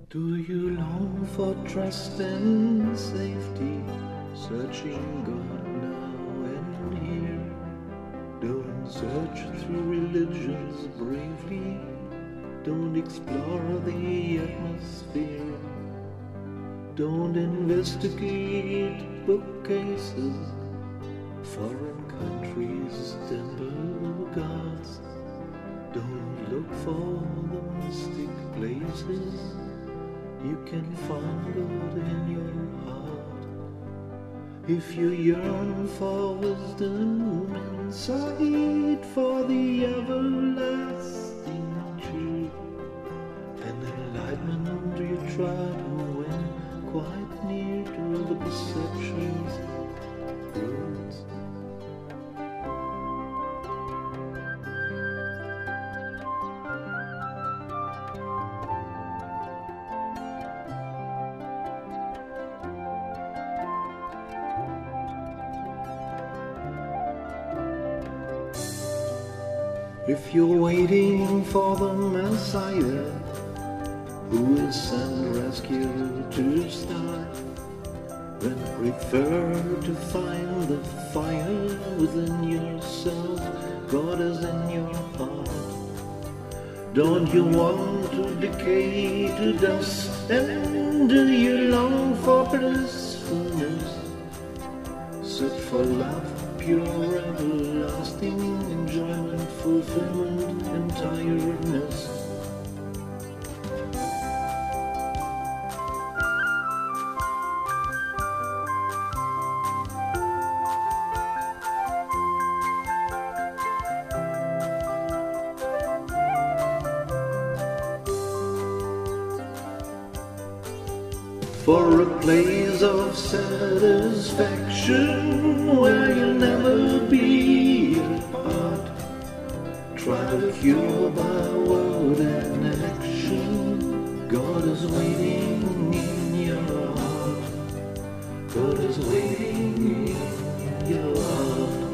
Do you long for trust and safety, searching God now and here? Don't search through religions bravely, don't explore the atmosphere. Don't investigate bookcases, foreign countries' temple gods. Don't look for the mystic places, you can find God in your heart. If you yearn for wisdom, insight, for the everlasting truth, and enlightenment you try to win quite near to the perception's roots. If you're waiting for the Messiah, who will send rescue to start, then prefer to find the fire within yourself. God is in your heart. Don't you want to decay to dust? And do you long for blissfulness? Search for love, pure, everlasting enjoyment, fulfillment, and tiredness. For a place of satisfaction where you'll never be apart, try to cure by word and action. God is waiting in your heart. God is waiting in your heart.